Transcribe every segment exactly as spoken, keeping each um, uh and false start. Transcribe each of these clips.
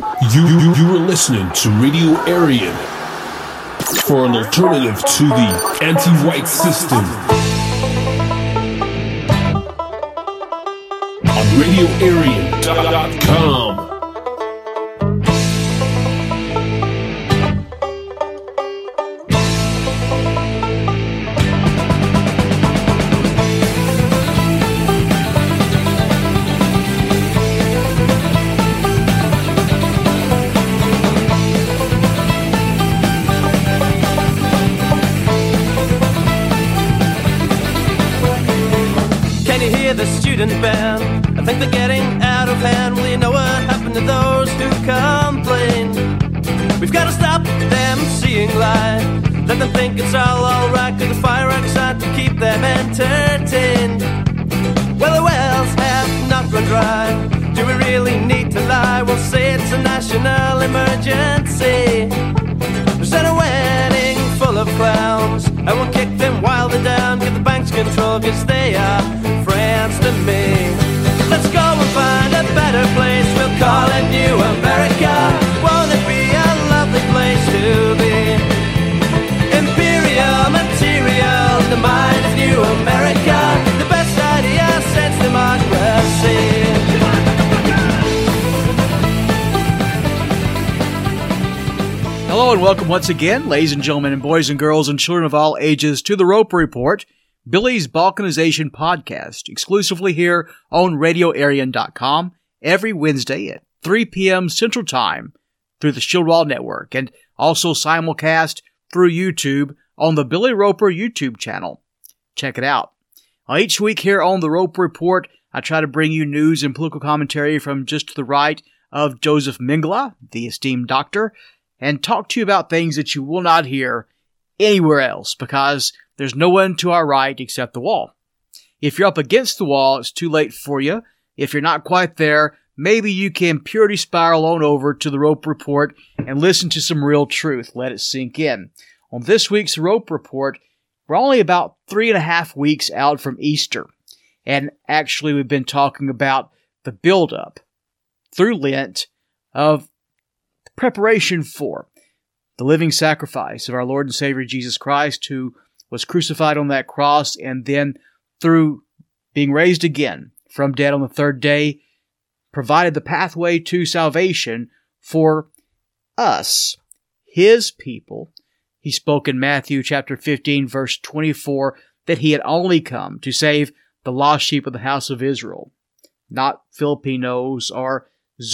You, you, you are listening to Radio Aryan for an alternative to the anti-white system on radio aryan dot com. The student band, I think they're getting out of hand. Well, you know what happened to those who complain? We've got to stop them seeing light. Let them think it's all alright, cause the fire outside to keep them entertained. Well, the wells have not run dry. Do we really need to lie? We'll say it's a national emergency. There's a wedding full of clowns, and we'll kick them while they're down. Get the bank's control, cause they are friends to me. Let's go and find a better place. We'll call it New America. Won't it be a lovely place to be? Imperial material, the mind of New America. The best idea since democracy. Hello and welcome once again, ladies and gentlemen, and boys and girls and children of all ages, to the Roper Report, Billy's Balkanization podcast, exclusively here on radio aryan dot com every Wednesday at three p.m. Central Time through the Shieldwall Network, and also simulcast through YouTube on the Billy Roper YouTube channel. Check it out. Now, each week here on the Roper Report, I try to bring you news and political commentary from just to the right of Joseph Mengele, the esteemed doctor, and talk to you about things that you will not hear anywhere else, because there's no one to our right except the wall. If you're up against the wall, it's too late for you. If you're not quite there, maybe you can purity spiral on over to the Rope Report and listen to some real truth. Let it sink in. On this week's Rope Report, we're only about three and a half weeks out from Easter. And actually, we've been talking about the buildup through Lent of preparation for the living sacrifice of our Lord and Savior Jesus Christ, who was crucified on that cross, and then through being raised again from dead on the third day, provided the pathway to salvation for us, His people. He spoke in Matthew chapter fifteen, verse twenty-four, that He had only come to save the lost sheep of the house of Israel, not Filipinos or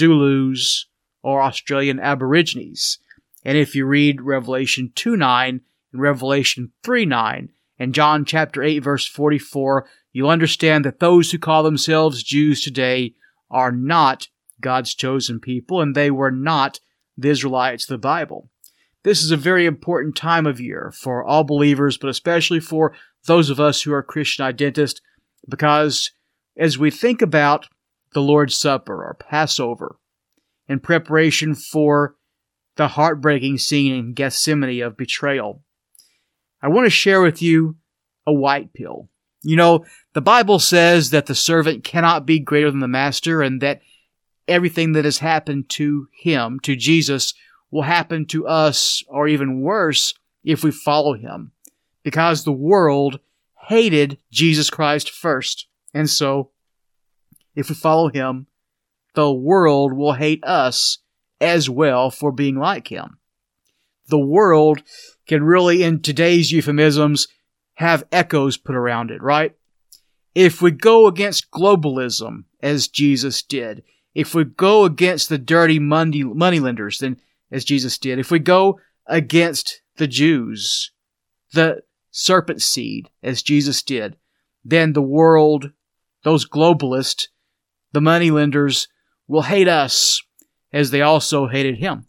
Zulus or Australian Aborigines. And if you read Revelation two nine and Revelation three nine and John chapter eight verse forty-four, you'll understand that those who call themselves Jews today are not God's chosen people, and they were not the Israelites of the Bible. This is a very important time of year for all believers, but especially for those of us who are Christian identists, because as we think about the Lord's Supper or Passover, in preparation for the heartbreaking scene in Gethsemane of betrayal, I want to share with you a white pill. You know, the Bible says that the servant cannot be greater than the master, and that everything that has happened to Him, to Jesus, will happen to us, or even worse, if we follow Him. Because the world hated Jesus Christ first. And so, if we follow Him, the world will hate us as well for being like Him. The world can really, in today's euphemisms, have echoes put around it, right? If we go against globalism, as Jesus did, if we go against the dirty money moneylenders, then as Jesus did, if we go against the Jews, the serpent seed, as Jesus did, then the world, those globalists, the moneylenders, will hate us as they also hated Him.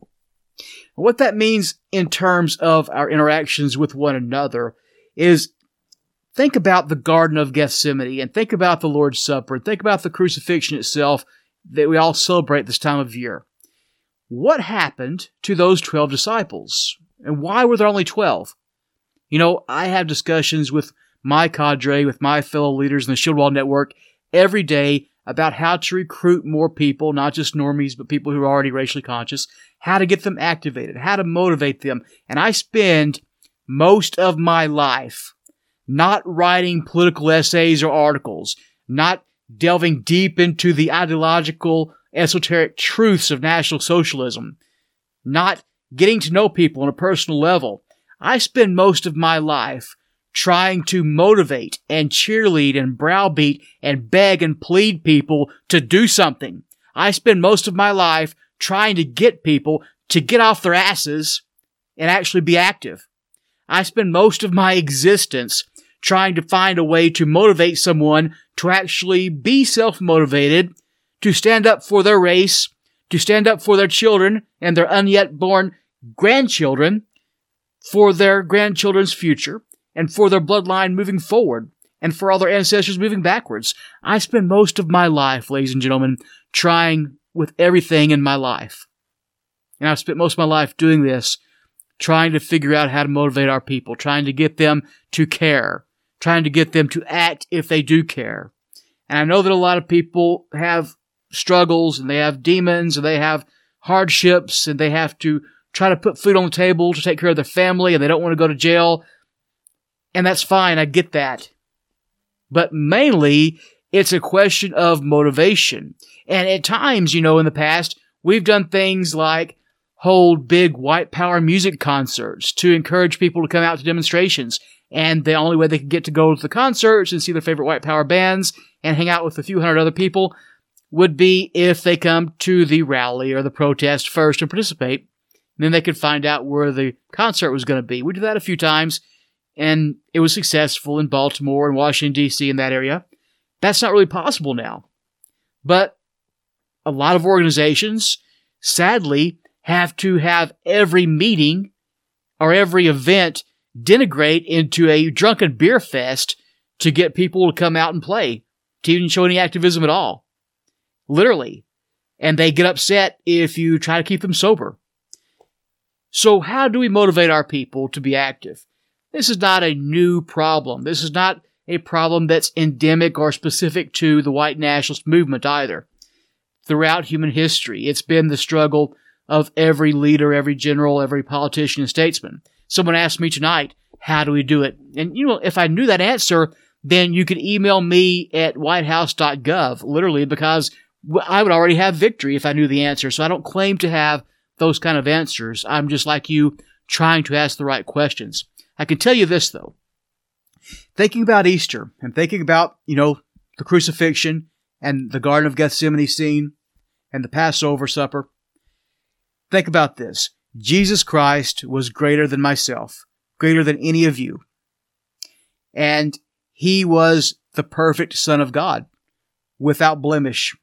What that means in terms of our interactions with one another is, think about the Garden of Gethsemane, and think about the Lord's Supper, and think about the crucifixion itself that we all celebrate this time of year. What happened to those twelve disciples? And why were there only twelve? You know, I have discussions with my cadre, with my fellow leaders in the Shieldwall Network every day about how to recruit more people, not just normies, but people who are already racially conscious, how to get them activated, how to motivate them. And I spend most of my life not writing political essays or articles, not delving deep into the ideological, esoteric truths of National Socialism, not getting to know people on a personal level. I spend most of my life trying to motivate and cheerlead and browbeat and beg and plead people to do something. I spend most of my life trying to get people to get off their asses and actually be active. I spend most of my existence trying to find a way to motivate someone to actually be self-motivated, to stand up for their race, to stand up for their children and their unyet born grandchildren, for their grandchildren's future, and for their bloodline moving forward, and for all their ancestors moving backwards. I spend most of my life, ladies and gentlemen, trying with everything in my life. And I've spent most of my life doing this, trying to figure out how to motivate our people, trying to get them to care, trying to get them to act if they do care. And I know that a lot of people have struggles, and they have demons, and they have hardships, and they have to try to put food on the table to take care of their family, and they don't want to go to jail. And that's fine, I get that. But mainly, it's a question of motivation. And at times, you know, in the past, we've done things like hold big white power music concerts to encourage people to come out to demonstrations. And the only way they could get to go to the concerts and see their favorite white power bands and hang out with a few hundred other people would be if they come to the rally or the protest first and participate. And then they could find out where the concert was going to be. We did that a few times, and it was successful in Baltimore and Washington, D C, in that area. That's not really possible now. But a lot of organizations, sadly, have to have every meeting or every event denigrate into a drunken beer fest to get people to come out and play, to even show any activism at all. Literally. And they get upset if you try to keep them sober. So how do we motivate our people to be active? This is not a new problem. This is not a problem that's endemic or specific to the white nationalist movement either. Throughout human history, it's been the struggle of every leader, every general, every politician and statesman. Someone asked me tonight, how do we do it? And, you know, if I knew that answer, then you could email me at white house dot gov, literally, because I would already have victory if I knew the answer. So I don't claim to have those kind of answers. I'm just like you, trying to ask the right questions. I can tell you this, though. Thinking about Easter and thinking about, you know, the crucifixion and the Garden of Gethsemane scene and the Passover supper, think about this. Jesus Christ was greater than myself, greater than any of you. And he was the perfect Son of God, without blemish.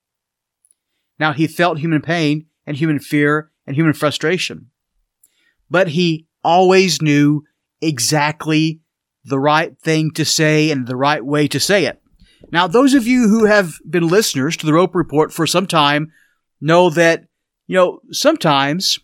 Now, he felt human pain and human fear and human frustration. But he always knew exactly the right thing to say and the right way to say it. Now, those of you who have been listeners to the Roper Report for some time know that, you know, sometimes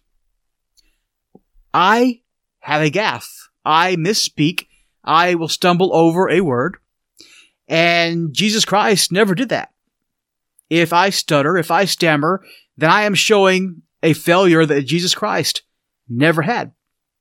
I have a gaffe. I misspeak. I will stumble over a word. And Jesus Christ never did that. If I stutter, if I stammer, then I am showing a failure that Jesus Christ never had.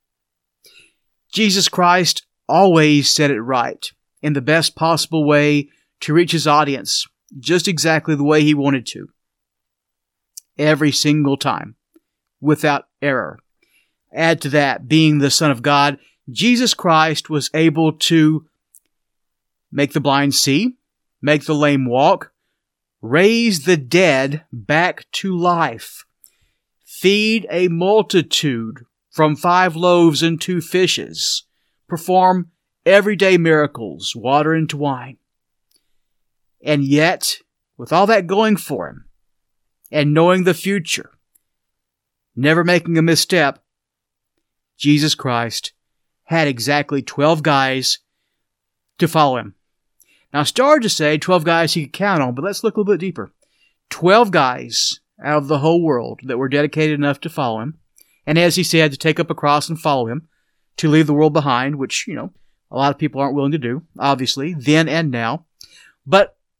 Jesus Christ always said it right, in the best possible way to reach his audience, just exactly the way he wanted to. Every single time, without error. Add to that, being the Son of God, Jesus Christ was able to make the blind see, make the lame walk, raise the dead back to life, feed a multitude from five loaves and two fishes, perform everyday miracles, water into wine. And yet, with all that going for him, and knowing the future, never making a misstep, Jesus Christ had exactly twelve guys to follow him. Now, it's hard to say twelve guys he could count on, but let's look a little bit deeper. twelve guys out of the whole world that were dedicated enough to follow him. And as he said, to take up a cross and follow him, to leave the world behind, which, you know, a lot of people aren't willing to do, obviously, then and now. But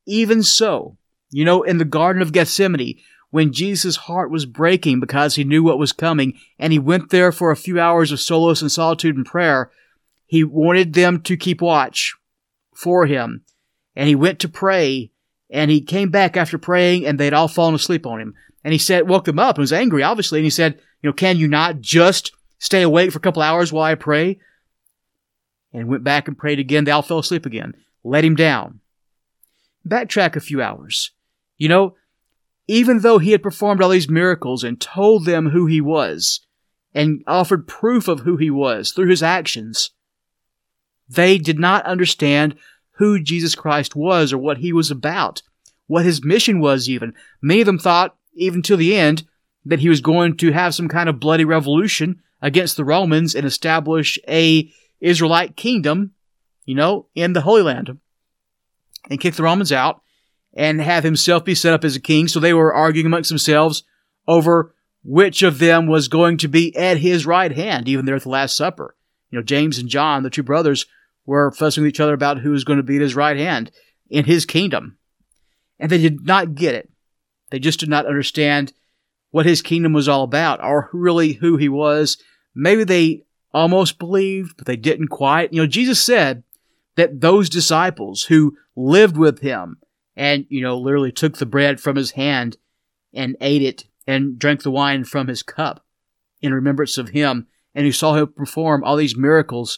Even so, you know, in the Garden of Gethsemane, when Jesus' heart was breaking because he knew what was coming, and he went there for a few hours of solace and solitude and prayer, he wanted them to keep watch for him. And he went to pray, and he came back after praying, and they'd all fallen asleep on him. And he said, woke them up, and was angry, obviously, and he said, you know, can you not just stay awake for a couple hours while I pray? And went back and prayed again. They all fell asleep again. Let him down. Backtrack a few hours. You know, even though he had performed all these miracles and told them who he was and offered proof of who he was through his actions, they did not understand who Jesus Christ was or what he was about, what his mission was even. Many of them thought, even to the end, that he was going to have some kind of bloody revolution against the Romans and establish a Israelite kingdom, you know, in the Holy Land, and kick the Romans out and have himself be set up as a king. So they were arguing amongst themselves over which of them was going to be at his right hand, even there at the Last Supper. You know, James and John, the two brothers, were fussing with each other about who was going to be at his right hand in his kingdom. And they did not get it. They just did not understand what his kingdom was all about, or really who he was. Maybe they almost believed, but they didn't quite. You know, Jesus said that those disciples who lived with him and, you know, literally took the bread from his hand and ate it and drank the wine from his cup in remembrance of him, and who saw him perform all these miracles,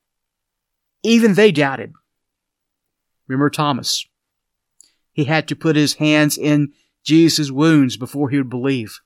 even they doubted. Remember Thomas? He had to put his hands in Jesus' wounds before he would believe.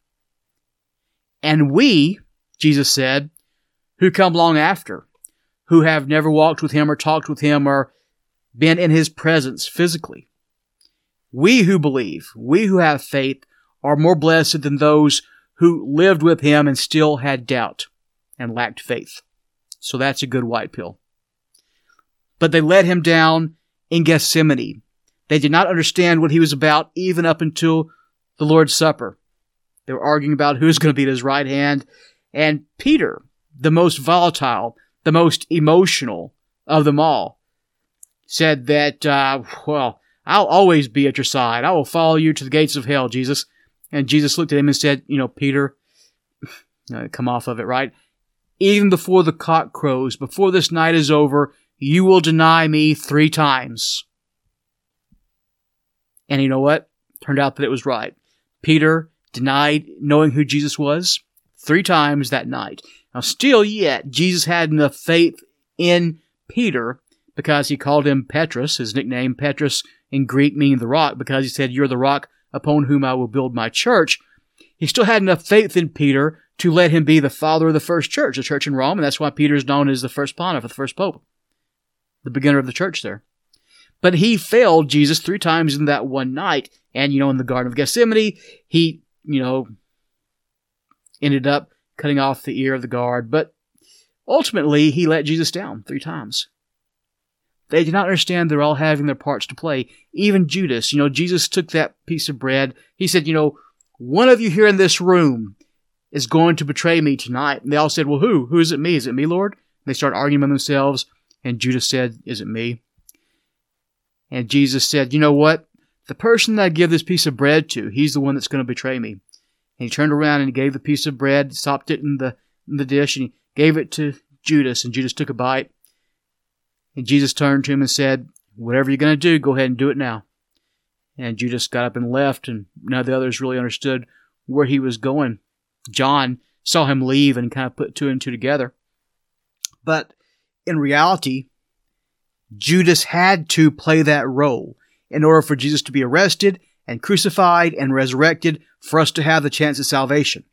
And we, Jesus said, who come along after, who have never walked with him or talked with him or been in his presence physically, we who believe, we who have faith, are more blessed than those who lived with him and still had doubt and lacked faith. So that's a good white pill. But they let him down in Gethsemane. They did not understand what he was about even up until the Lord's Supper. They were arguing about who's going to be at his right hand. And Peter, the most volatile, the most emotional of them all, said that, uh, well, I'll always be at your side. I will follow you to the gates of hell, Jesus. And Jesus looked at him and said, you know, Peter, come off of it, right? Even before the cock crows, before this night is over, you will deny me three times. And you know what? Turned out that it was right. Peter denied knowing who Jesus was three times that night. Now, still yet, Jesus had enough faith in Peter because he called him Petrus, his nickname Petrus in Greek meaning the rock, because he said, you're the rock upon whom I will build my church. He still had enough faith in Peter to let him be the father of the first church, the church in Rome, and that's why Peter is known as the first pontiff, the first pope, the beginner of the church there. But he failed Jesus three times in that one night, and, you know, in the Garden of Gethsemane, he, you know, ended up cutting off the ear of the guard, but ultimately, he let Jesus down three times. They did not understand they're all having their parts to play. Even Judas, you know, Jesus took that piece of bread. He said, you know, one of you here in this room is going to betray me tonight. And they all said, well, who? Who is it me? Is it me, Lord? And they started arguing among themselves. And Judas said, is it me? And Jesus said, you know what? The person that I give this piece of bread to, he's the one that's going to betray me. And he turned around and he gave the piece of bread, stopped it in the, in the dish, and he gave it to Judas. And Judas took a bite. And Jesus turned to him and said, whatever you're going to do, go ahead and do it now. And Judas got up and left, and none of the others really understood where he was going. John saw him leave and kind of put two and two together. But in reality, Judas had to play that role in order for Jesus to be arrested and crucified and resurrected for us to have the chance of salvation.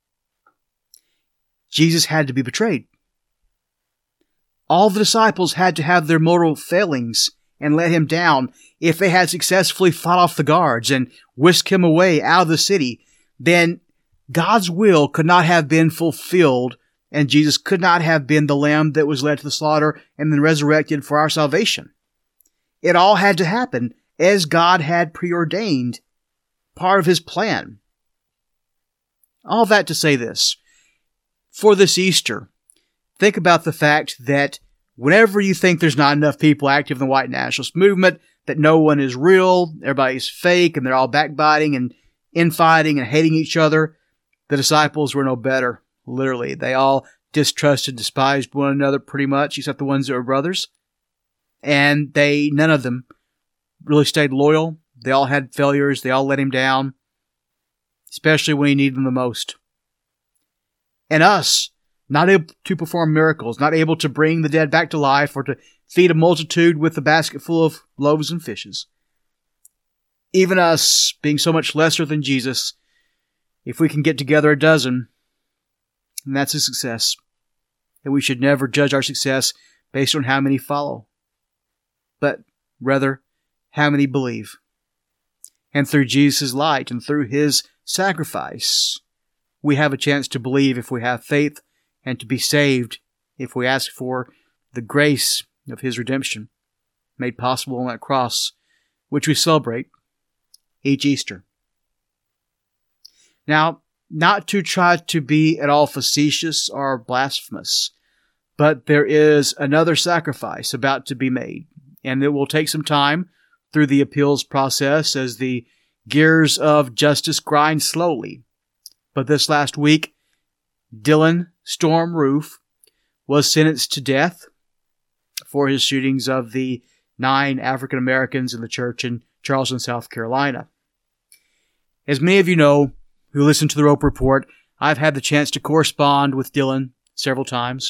Jesus had to be betrayed. All the disciples had to have their mortal failings and let him down. If they had successfully fought off the guards and whisked him away out of the city, then God's will could not have been fulfilled, and Jesus could not have been the lamb that was led to the slaughter and then resurrected for our salvation. It all had to happen as God had preordained, part of his plan. All that to say this. For this Easter, think about the fact that whenever you think there's not enough people active in the white nationalist movement, that no one is real, everybody's fake, and they're all backbiting and infighting and hating each other, the disciples were no better. Literally, they all distrusted, despised one another pretty much, except the ones that were brothers. And they, none of them really stayed loyal. They all had failures. They all let him down, especially when he needed them the most. And us, not able to perform miracles, not able to bring the dead back to life or to feed a multitude with a basket full of loaves and fishes. Even us, being so much lesser than Jesus, if we can get together a dozen, then that's a success. And we should never judge our success based on how many follow, but rather how many believe. And through Jesus' light and through His sacrifice, we have a chance to believe if we have faith and to be saved if we ask for the grace of His redemption made possible on that cross, which we celebrate each Easter. Now, not to try to be at all facetious or blasphemous, but there is another sacrifice about to be made, and it will take some time through the appeals process as the gears of justice grind slowly. But this last week, Dylann Storm Roof was sentenced to death for his shootings of the nine African Americans in the church in Charleston, South Carolina. As many of you know who listen to the Rope Report, I've had the chance to correspond with Dylann several times.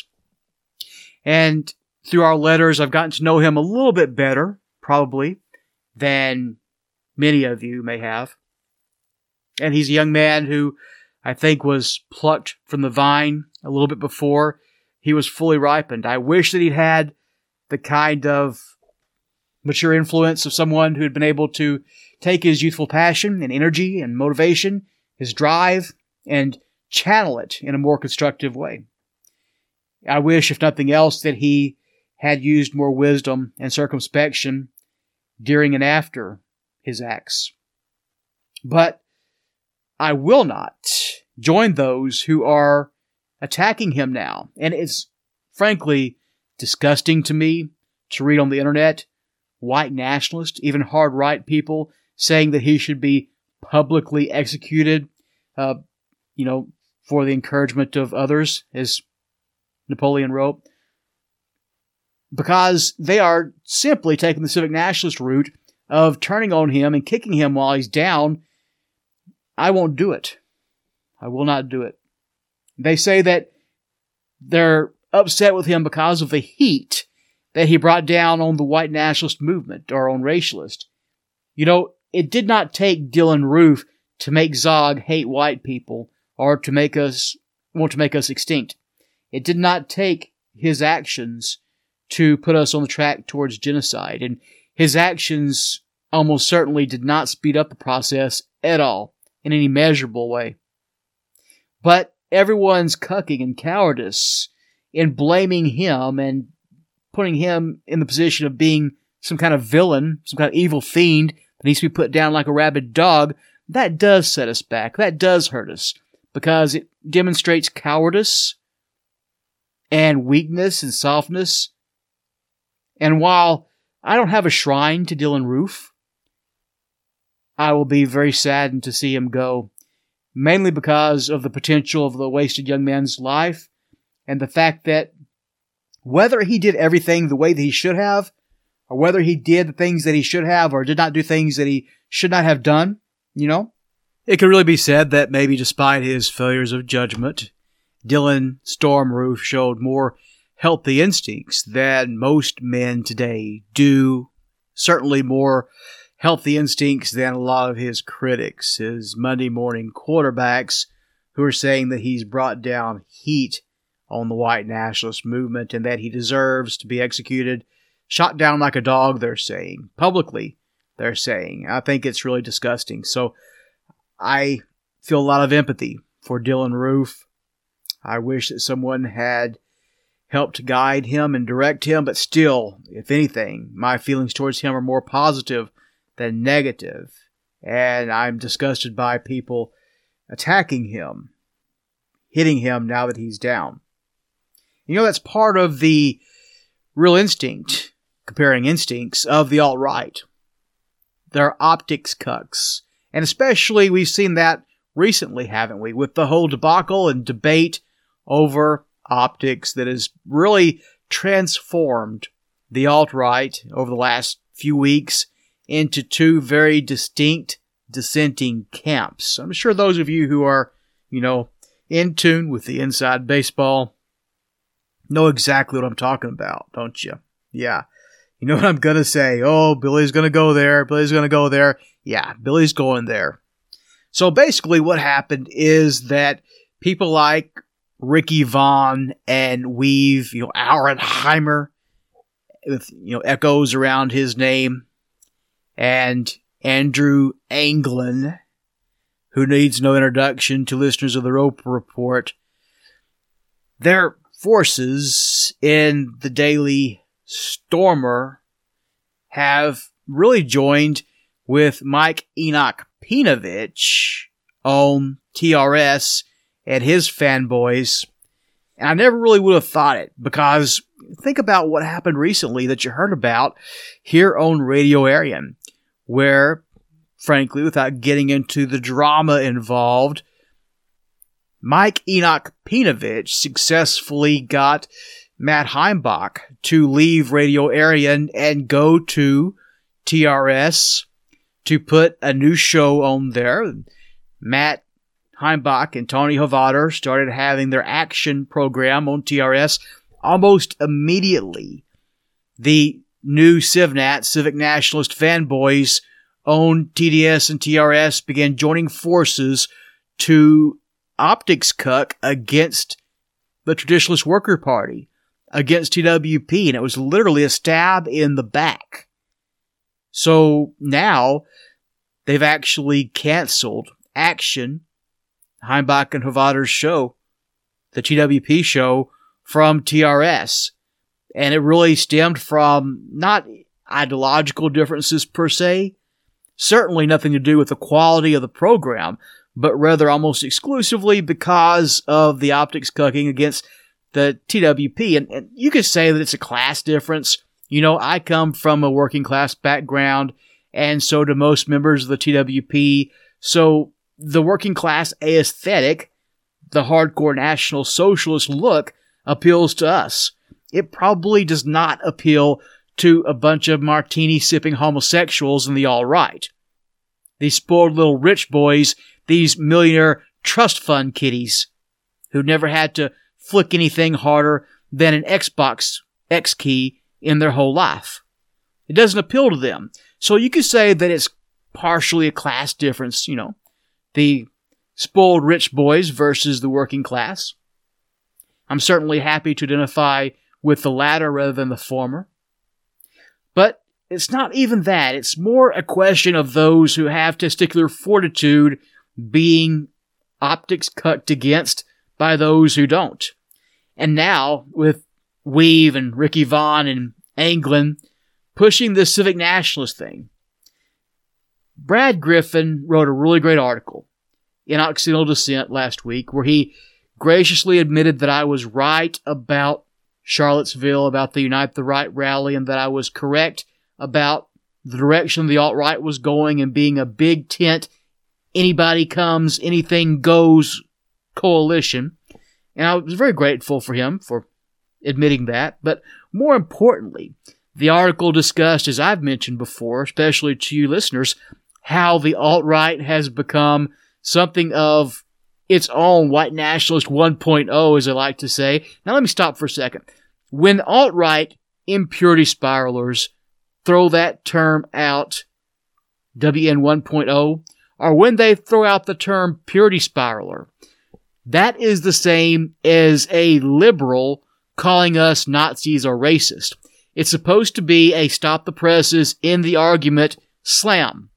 And through our letters, I've gotten to know him a little bit better, probably, than many of you may have. And he's a young man who I think was plucked from the vine a little bit before he was fully ripened. I wish that he'd had the kind of mature influence of someone who had been able to take his youthful passion and energy and motivation, his drive, and channel it in a more constructive way. I wish, if nothing else, that he had used more wisdom and circumspection during and after his acts. But I will not join those who are attacking him now. And it's frankly disgusting to me to read on the internet white nationalists, even hard right people, saying that he should be publicly executed, uh, you know, for the encouragement of others, as Napoleon wrote. Because they are simply taking the civic nationalist route of turning on him and kicking him while he's down. I won't do it. I will not do it. They say that they're upset with him because of the heat that he brought down on the white nationalist movement or on racialists. You know, it did not take Dylann Roof to make Zog hate white people or to make us want to make us extinct. It did not take his actions to put us on the track towards genocide, and his actions almost certainly did not speed up the process at all in any measurable way. But everyone's cucking and cowardice in blaming him and putting him in the position of being some kind of villain, some kind of evil fiend that needs to be put down like a rabid dog, that does set us back. That does hurt us because it demonstrates cowardice and weakness and softness. And while I don't have a shrine to Dylann Roof, I will be very saddened to see him go, mainly because of the potential of the wasted young man's life and the fact that whether he did everything the way that he should have, or whether he did the things that he should have or did not do things that he should not have done, you know, it could really be said that maybe despite his failures of judgment, Dylann Storm Roof showed more healthy instincts than most men today do. Certainly more healthy instincts than a lot of his critics, his Monday morning quarterbacks, who are saying that he's brought down heat on the white nationalist movement and that he deserves to be executed, shot down like a dog, they're saying. Publicly, they're saying. I think it's really disgusting. So I feel a lot of empathy for Dylann Roof. I wish that someone had helped guide him and direct him, but still, if anything, my feelings towards him are more positive than negative, and I'm disgusted by people attacking him, hitting him now that he's down. You know, that's part of the real instinct, comparing instincts, of the alt-right. they're optics cucks. And especially we've seen that recently, haven't we? With the whole debacle and debate over optics that has really transformed the alt-right over the last few weeks into two very distinct dissenting camps. I'm sure those of you who are, you know, in tune with the inside baseball know exactly what I'm talking about, don't you? Yeah. You know what I'm going to say? Oh, Billy's going to go there. Billy's going to go there. Yeah, Billy's going there. So basically what happened is that people like Ricky Vaughn and Weave, you know, Auernheimer, with, you know, echoes around his name, and Andrew Anglin, who needs no introduction to listeners of the Roper Report. Their forces in the Daily Stormer have really joined with Mike Enoch Pinovich on T R S and his fanboys. And I never really would have thought it, because think about what happened recently that you heard about here on Radio Aryan, where, frankly, without getting into the drama involved, Mike Enoch Pinovich successfully got Matt Heimbach to leave Radio Aryan and go to T R S to put a new show on there. Matt Heimbach and Tony Hovater started having their action program on T R S almost immediately. The new CivNat, Civic Nationalist fanboys on T D S and T R S began joining forces to optics cuck against the Traditionalist Worker Party, against T W P, and it was literally a stab in the back. So now they've actually canceled Action, Heimbach and Hovater's show, the T W P show, from T R S. And it really stemmed from not ideological differences per se, certainly nothing to do with the quality of the program, but rather almost exclusively because of the optics cucking against the T W P. And, and you could say that it's a class difference. You know, I come from a working class background, and so do most members of the T W P. So the working class aesthetic, the hardcore National Socialist look, appeals to us. It probably does not appeal to a bunch of martini-sipping homosexuals in the alt-right. These spoiled little rich boys, these millionaire trust fund kiddies who never had to flick anything harder than an Xbox X key in their whole life. It doesn't appeal to them. So you could say that it's partially a class difference, you know, the spoiled rich boys versus the working class. I'm certainly happy to identify with the latter rather than the former. But it's not even that. It's more a question of those who have testicular fortitude being optics cucked against by those who don't. And now, with Weave and Ricky Vaughn and Anglin pushing this civic nationalist thing, Brad Griffin wrote a really great article in Occidental Dissent last week where he graciously admitted that I was right about Charlottesville, about the Unite the Right rally, and that I was correct about the direction the alt-right was going and being a big tent, anybody comes, anything goes coalition. And I was very grateful for him for admitting that. But more importantly, the article discussed, as I've mentioned before, especially to you listeners, how the alt-right has become something of its own white nationalist one point oh, as I like to say. Now let me stop for a second. When alt-right impurity spiralers throw that term out, W N one point oh, or when they throw out the term purity spiraler, that is the same as a liberal calling us Nazis or racist. It's supposed to be a stop the presses in the argument slam.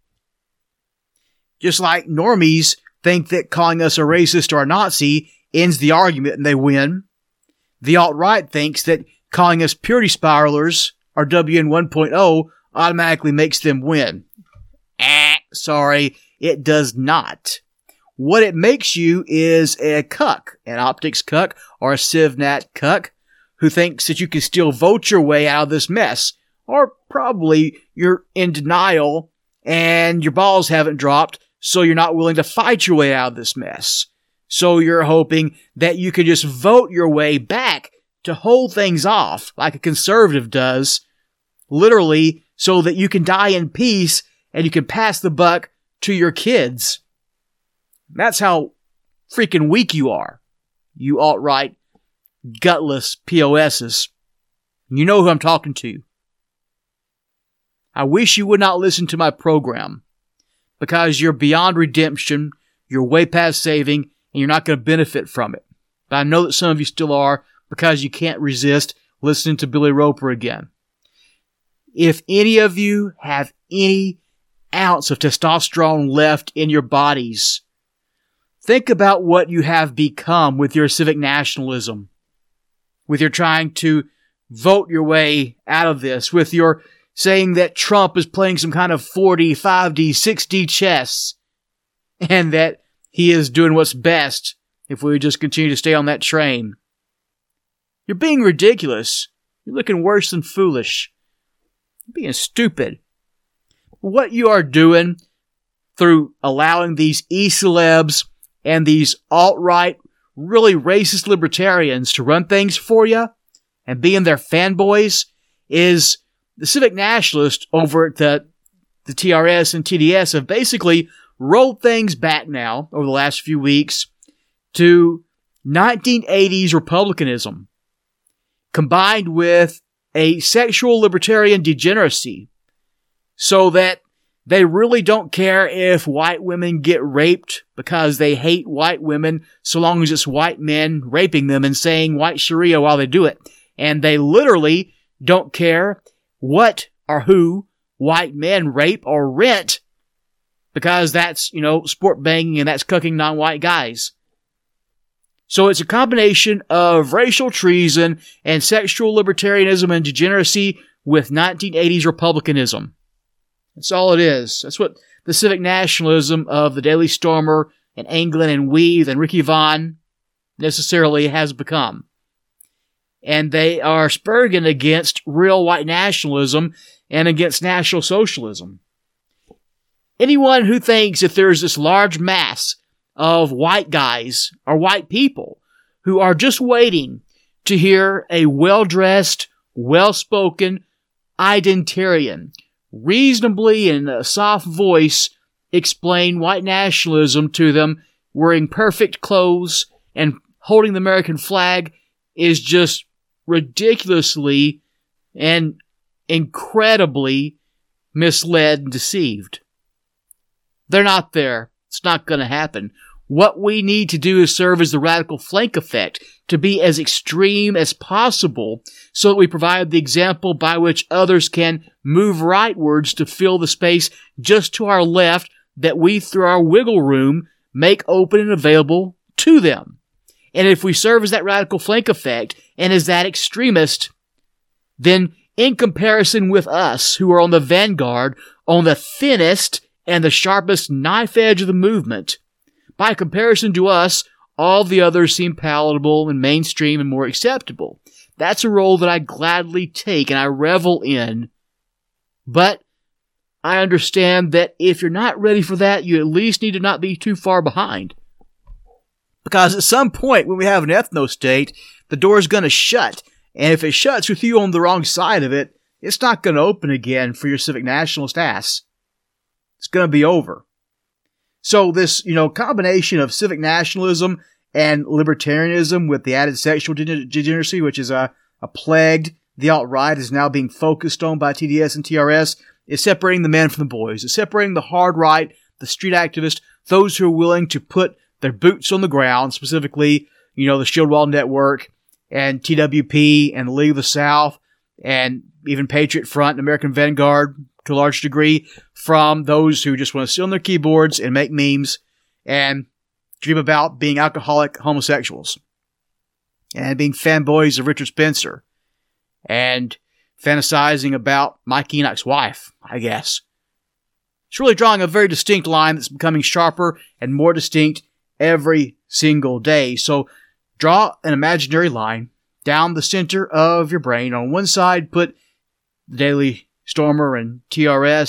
Just like normies think that calling us a racist or a Nazi ends the argument and they win, the alt-right thinks that calling us purity spiralers or W N one point oh automatically makes them win. Ah, sorry, it does not. What it makes you is a cuck, an optics cuck or a CivNat cuck who thinks that you can still vote your way out of this mess, or probably you're in denial and your balls haven't dropped, so you're not willing to fight your way out of this mess. So you're hoping that you can just vote your way back to hold things off like a conservative does, literally, so that you can die in peace and you can pass the buck to your kids. That's how freaking weak you are, you alt-right, gutless P O S's. You know who I'm talking to. I wish you would not listen to my program, because you're beyond redemption, you're way past saving, and you're not going to benefit from it. But I know that some of you still are, because you can't resist listening to Billy Roper again. If any of you have any ounce of testosterone left in your bodies, think about what you have become with your civic nationalism, with your trying to vote your way out of this, with your saying that Trump is playing some kind of four D, five D, six D chess, and that he is doing what's best if we just continue to stay on that train. You're being ridiculous. You're looking worse than foolish. You're being stupid. What you are doing through allowing these e-celebs and these alt-right, really racist libertarians to run things for you and being their fanboys is the civic nationalists over at the, the T R S and T D S have basically rolled things back now over the last few weeks to nineteen eighties republicanism combined with a sexual libertarian degeneracy, so that they really don't care if white women get raped because they hate white women so long as it's white men raping them and saying white Sharia while they do it. And they literally don't care what or who white men rape or rent, because that's, you know, sport banging and that's cooking non-white guys. So it's a combination of racial treason and sexual libertarianism and degeneracy with nineteen eighties republicanism. That's all it is. That's what the civic nationalism of the Daily Stormer and Anglin and Weave and Ricky Vaughn necessarily has become. And they are spurging against real white nationalism and against National Socialism. Anyone who thinks that there's this large mass of white guys or white people who are just waiting to hear a well-dressed, well-spoken identarian reasonably in a soft voice explain white nationalism to them, wearing perfect clothes and holding the American flag, is just ridiculously and incredibly misled and deceived. They're not there. It's not going to happen. What we need to do is serve as the radical flank effect, to be as extreme as possible so that we provide the example by which others can move rightwards to fill the space just to our left that we, through our wiggle room, make open and available to them. And if we serve as that radical flank effect and as that extremist, then in comparison with us, who are on the vanguard, on the thinnest and the sharpest knife edge of the movement, by comparison to us, all the others seem palatable and mainstream and more acceptable. That's a role that I gladly take and I revel in. But I understand that if you're not ready for that, you at least need to not be too far behind. Because at some point when we have an ethno-state, the door's going to shut. And if it shuts with you on the wrong side of it, it's not going to open again for your civic nationalist ass. It's going to be over. So this, you know, combination of civic nationalism and libertarianism with the added sexual degeneracy, which is a, a plagued the alt-right is now being focused on by T D S and T R S, is separating the men from the boys. It's separating the hard right, the street activists, those who are willing to put their boots on the ground, specifically, you know, the Shield Wall Network and T W P and the League of the South and even Patriot Front and American Vanguard to a large degree, from those who just want to sit on their keyboards and make memes and dream about being alcoholic homosexuals and being fanboys of Richard Spencer and fantasizing about Mike Enoch's wife, I guess. It's really drawing a very distinct line that's becoming sharper and more distinct every single day. So draw an imaginary line down the center of your brain. On one side, put the Daily Stormer and T R S and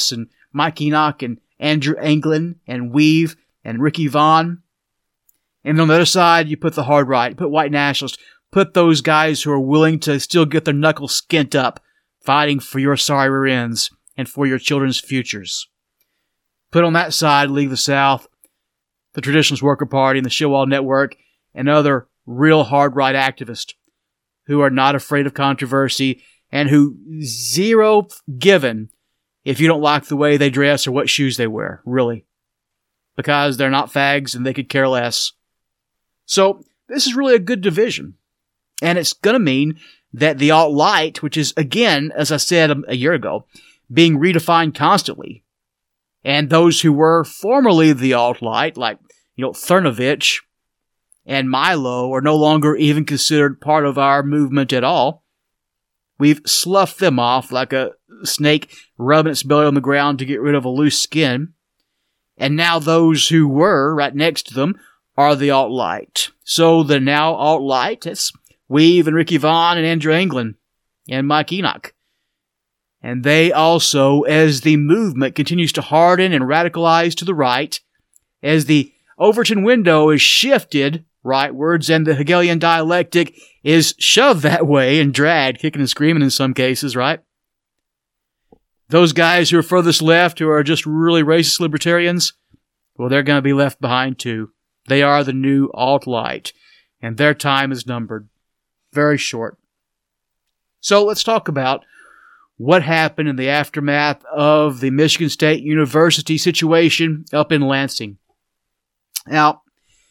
Mike Enoch and Andrew Anglin and Weave and Ricky Vaughn. And on the other side, you put the hard right, put white nationalists, put those guys who are willing to still get their knuckles skint up, fighting for your sorry rear ends and for your children's futures. Put on that side League of the South, the Traditionalist Worker Party, and the Showall Network, and other real hard right activists who are not afraid of controversy and who zero given if you don't like the way they dress or what shoes they wear, really. Because they're not fags and they could care less. So, this is really a good division. And it's going to mean that the alt-right, which is, again, as I said a year ago, being redefined constantly, and those who were formerly the alt-right, like, you know, Cernovich and Milo, are no longer even considered part of our movement at all. We've sloughed them off like a snake rubbing its belly on the ground to get rid of a loose skin. And now those who were right next to them are the alt-right. So the now alt-right, it's Weave and Ricky Vaughn and Andrew Anglin and Mike Enoch. And they also, as the movement continues to harden and radicalize to the right, as the Overton window is shifted rightwards and the Hegelian dialectic is shoved that way and dragged, kicking and screaming in some cases, right? Those guys who are furthest left, who are just really racist libertarians, well, they're going to be left behind too. They are the new alt-right, and their time is numbered. Very short. So let's talk about what happened in the aftermath of the Michigan State University situation up in Lansing. Now,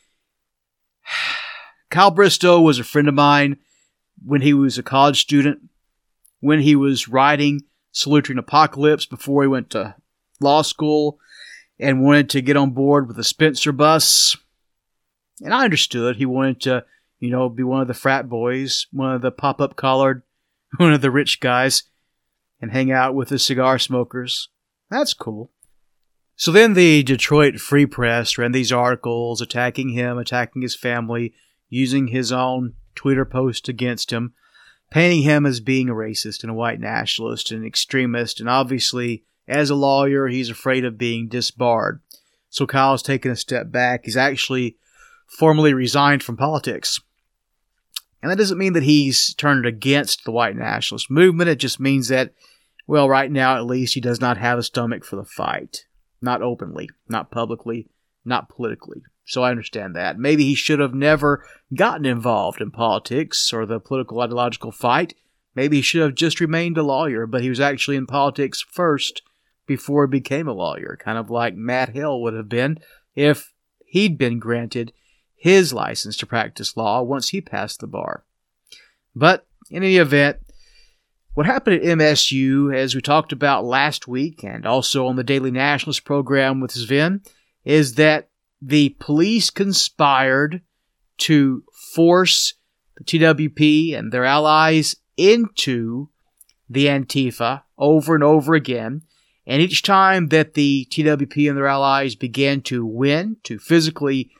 Kyle Bristow was a friend of mine when he was a college student, when he was writing Saluting Apocalypse before he went to law school and wanted to get on board with the Spencer bus. And I understood he wanted to, you know, be one of the frat boys, one of the pop-up collared, one of the rich guys, and hang out with the cigar smokers. That's cool. So then the Detroit Free Press ran these articles attacking him, attacking his family, using his own Twitter post against him, painting him as being a racist and a white nationalist and an extremist, and obviously, as a lawyer, he's afraid of being disbarred. So Kyle's taken a step back. He's actually formally resigned from politics. And that doesn't mean that he's turned against the white nationalist movement. It just means that, well, right now at least, he does not have a stomach for the fight. Not openly, not publicly, not politically. So I understand that. Maybe he should have never gotten involved in politics or the political ideological fight. Maybe he should have just remained a lawyer, but he was actually in politics first before he became a lawyer, kind of like Matt Hill would have been if he'd been granted his license to practice law once he passed the bar. But in any event, what happened at M S U, as we talked about last week and also on the Daily Nationalist program with Sven, is that the police conspired to force the T W P and their allies into the Antifa over and over again. And each time that the T W P and their allies began to win, to physically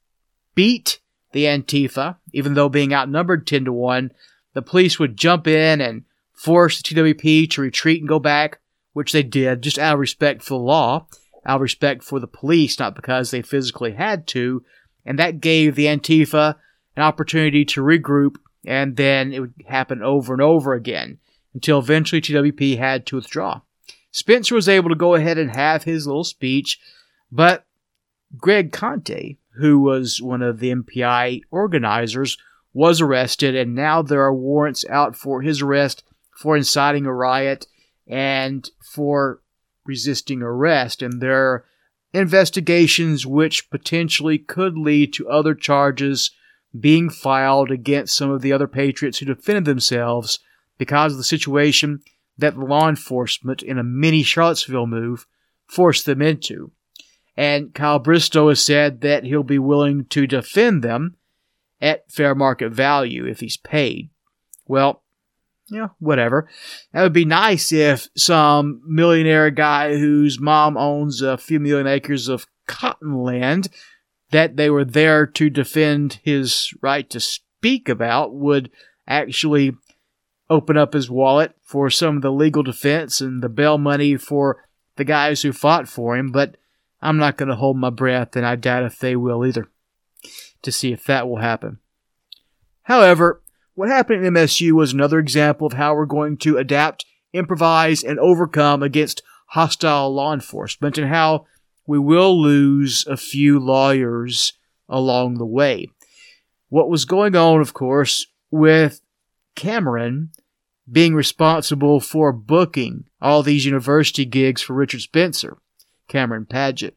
beat the Antifa, even though being outnumbered ten to one, the police would jump in and force the T W P to retreat and go back, which they did, just out of respect for the law, out of respect for the police, not because they physically had to. And that gave the Antifa an opportunity to regroup, and then it would happen over and over again, until eventually T W P had to withdraw. Spencer was able to go ahead and have his little speech, but Greg Conte, who was one of the M P I organizers, was arrested, and now there are warrants out for his arrest for inciting a riot and for resisting arrest. And there are investigations which potentially could lead to other charges being filed against some of the other patriots who defended themselves because of the situation that law enforcement, in a mini Charlottesville move, forced them into. And Kyle Bristow has said that he'll be willing to defend them at fair market value if he's paid. Well, yeah, whatever. That would be nice if some millionaire guy whose mom owns a few million acres of cotton land that they were there to defend his right to speak about would actually open up his wallet for some of the legal defense and the bail money for the guys who fought for him, but I'm not going to hold my breath, and I doubt if they will either, to see if that will happen. However, what happened at M S U was another example of how we're going to adapt, improvise, and overcome against hostile law enforcement, and how we will lose a few lawyers along the way. What was going on, of course, with Cameron being responsible for booking all these university gigs for Richard Spencer, Cameron Padgett.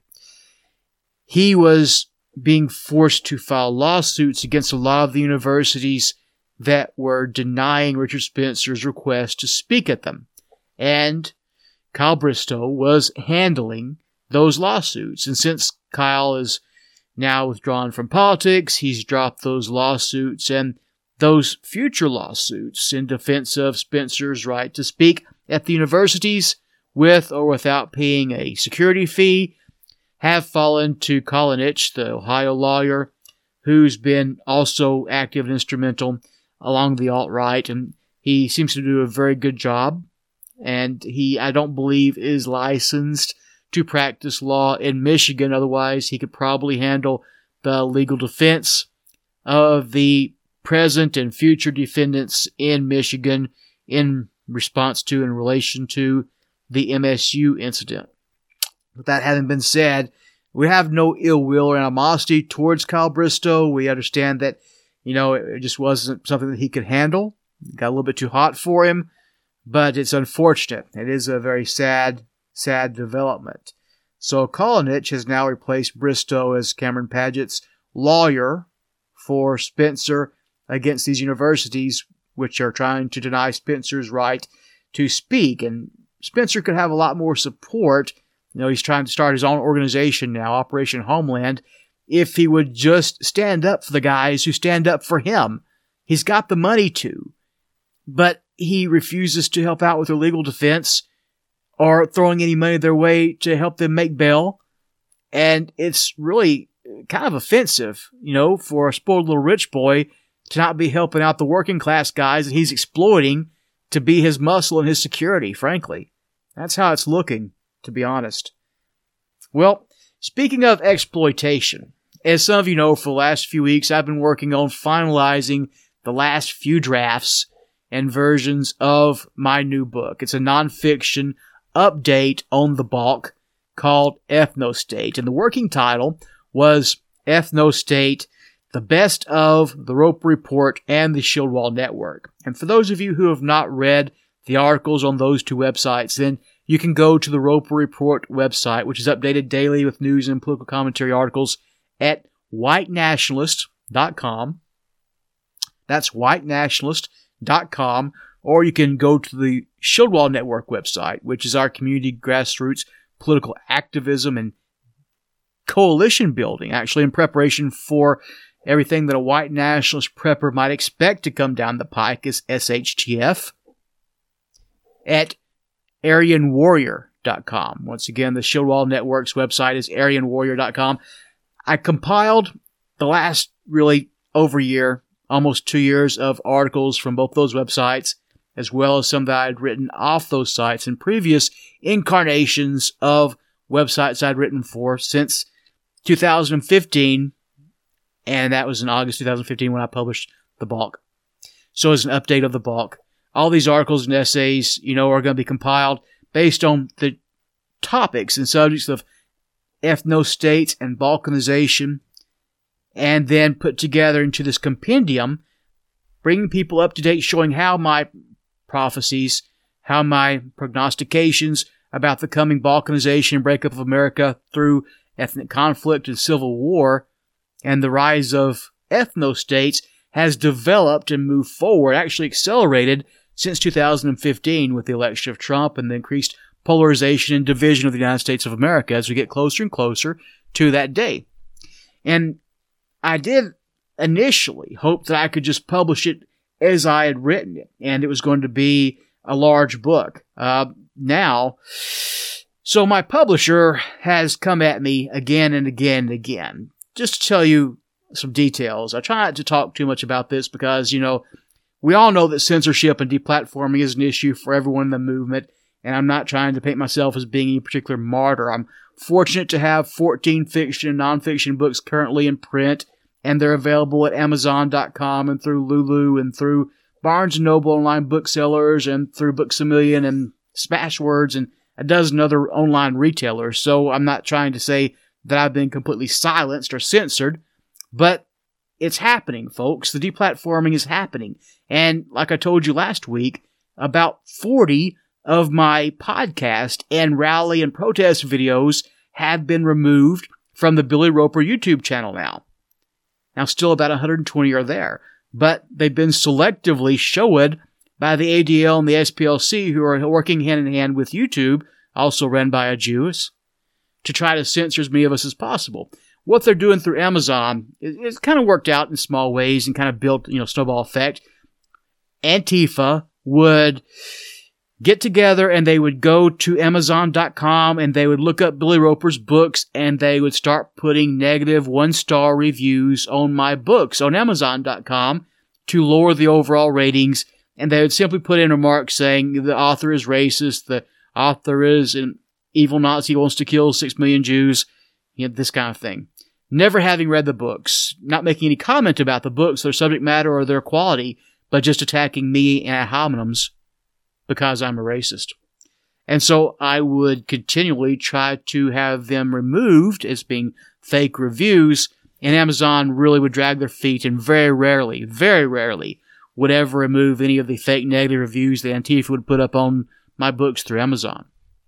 He was being forced to file lawsuits against a lot of the universities that were denying Richard Spencer's request to speak at them. And Kyle Bristow was handling those lawsuits. And since Kyle is now withdrawn from politics, he's dropped those lawsuits and those future lawsuits in defense of Spencer's right to speak at the universities with or without paying a security fee have fallen to Kolinich, the Ohio lawyer, who's been also active and instrumental along the alt-right, and he seems to do a very good job. And he, I don't believe, is licensed to practice law in Michigan. Otherwise, he could probably handle the legal defense of the present and future defendants in Michigan in response to, in relation to, the M S U incident. With that having been said, we have no ill will or animosity towards Kyle Bristow. We understand that, you know, it just wasn't something that he could handle. It got a little bit too hot for him, but it's unfortunate. It is a very sad, sad development. So Kolinich has now replaced Bristow as Cameron Padgett's lawyer for Spencer against these universities, which are trying to deny Spencer's right to speak. And Spencer could have a lot more support. You know, he's trying to start his own organization now, Operation Homeland, if he would just stand up for the guys who stand up for him. He's got the money to, but he refuses to help out with their legal defense or throwing any money their way to help them make bail. And it's really kind of offensive, you know, for a spoiled little rich boy to not be helping out the working class guys that he's exploiting to be his muscle and his security, frankly. That's how it's looking, to be honest. Well, speaking of exploitation, as some of you know, for the last few weeks, I've been working on finalizing the last few drafts and versions of my new book. It's a nonfiction update on the bulk called Ethnostate, and the working title was Ethnostate, the best of the Roper Report and the Shieldwall Network. And for those of you who have not read the articles on those two websites, then you can go to the Roper Report website, which is updated daily with news and political commentary articles at white nationalist dot com. That's white nationalist dot com. Or you can go to the Shieldwall Network website, which is our community grassroots political activism and coalition building, actually in preparation for everything that a white nationalist prepper might expect to come down the pike is S H T F at Aryan Warrior dot com. Once again, the Shieldwall Network's website is Aryan Warrior dot com. I compiled the last really over a year, almost two years of articles from both those websites, as well as some that I had written off those sites in previous incarnations of websites I'd written for since two thousand fifteen, and that was in August two thousand fifteen when I published the bulk. So as an update of the bulk, all these articles and essays, you know, are going to be compiled based on the topics and subjects of ethnostates and balkanization, and then put together into this compendium, bringing people up to date, showing how my prophecies, how my prognostications about the coming balkanization and breakup of America through ethnic conflict and civil war and the rise of ethnostates has developed and moved forward, actually accelerated since two thousand fifteen with the election of Trump and the increased polarization and division of the United States of America as we get closer and closer to that day. And I did initially hope that I could just publish it as I had written it, and it was going to be a large book. Uh, now, so my publisher has come at me again and again and again. Just to tell you some details, I try not to talk too much about this because, you know, we all know that censorship and deplatforming is an issue for everyone in the movement, and I'm not trying to paint myself as being any particular martyr. I'm fortunate to have fourteen fiction and nonfiction books currently in print, and they're available at Amazon dot com and through Lulu and through Barnes and Noble online booksellers and through Books A Million and Smashwords and a dozen other online retailers. So I'm not trying to say that I've been completely silenced or censored, but it's happening, folks. The deplatforming is happening. And like I told you last week, about forty of my podcast and rally and protest videos have been removed from the Billy Roper YouTube channel now. Now, still about one hundred twenty are there, but they've been selectively showed by the A D L and the S P L C, who are working hand in hand with YouTube, also run by a Jews, to try to censor as many of us as possible. What they're doing through Amazon, it, it's kind of worked out in small ways and kind of built, you know, snowball effect. Antifa would get together and they would go to Amazon dot com and they would look up Billy Roper's books and they would start putting negative one-star reviews on my books on Amazon dot com to lower the overall ratings. And they would simply put in remarks saying the author is racist, the author is an evil Nazi who wants to kill six million Jews, you know, this kind of thing. Never having read the books, not making any comment about the books, their subject matter, or their quality, but just attacking me and ad hominems because I'm a racist. And so I would continually try to have them removed as being fake reviews, and Amazon really would drag their feet and very rarely, very rarely would ever remove any of the fake negative reviews that Antifa would put up on my books through Amazon.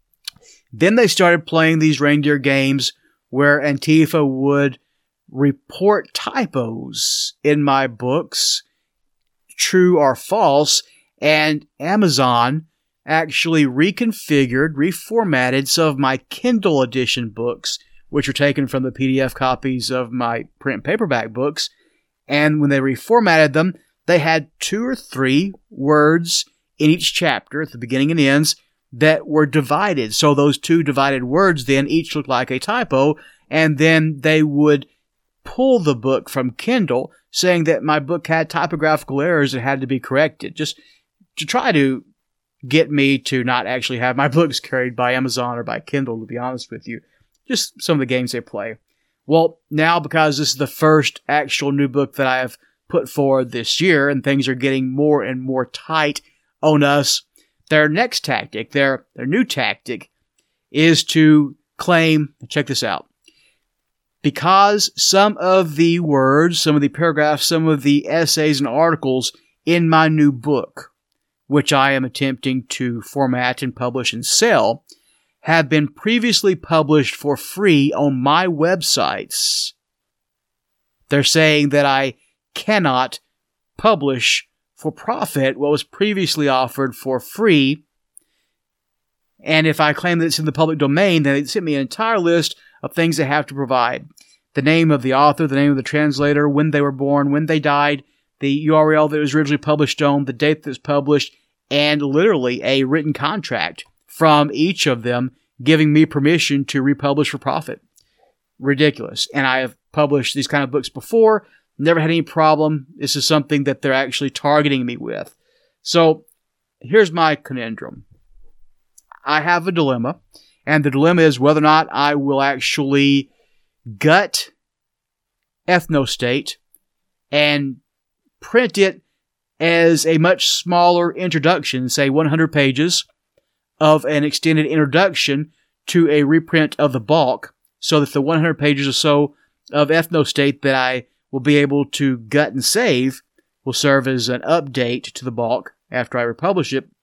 Then they started playing these reindeer games where Antifa would report typos in my books, true or false, and Amazon actually reconfigured, reformatted some of my Kindle edition books, which are taken from the P D F copies of my print and paperback books, and when they reformatted them, they had two or three words in each chapter at the beginning and ends that were divided. So those two divided words then each looked like a typo, and then they would pull the book from Kindle saying that my book had typographical errors that had to be corrected, just to try to get me to not actually have my books carried by Amazon or by Kindle, to be honest with you. Just some of the games they play. Well, now because this is the first actual new book that I have put forward this year, and things are getting more and more tight on us, their next tactic, their, their new tactic, is to claim, check this out, because some of the words, some of the paragraphs, some of the essays and articles in my new book, which I am attempting to format and publish and sell, have been previously published for free on my websites. They're saying that I cannot publish for profit what was previously offered for free. And if I claim that it's in the public domain, then they sent me an entire list of things they have to provide. The name of the author, the name of the translator, when they were born, when they died, the U R L that it was originally published on, the date that it was published, and literally a written contract from each of them giving me permission to republish for profit. Ridiculous. And I have published these kind of books before, never had any problem. This is something that they're actually targeting me with. So here's my conundrum. I have a dilemma, and the dilemma is whether or not I will actually gut Ethnostate and print it as a much smaller introduction, say one hundred pages of an extended introduction to a reprint of the bulk, so that the one hundred pages or so of Ethnostate that I will be able to gut and save will serve as an update to the bulk after I republish it,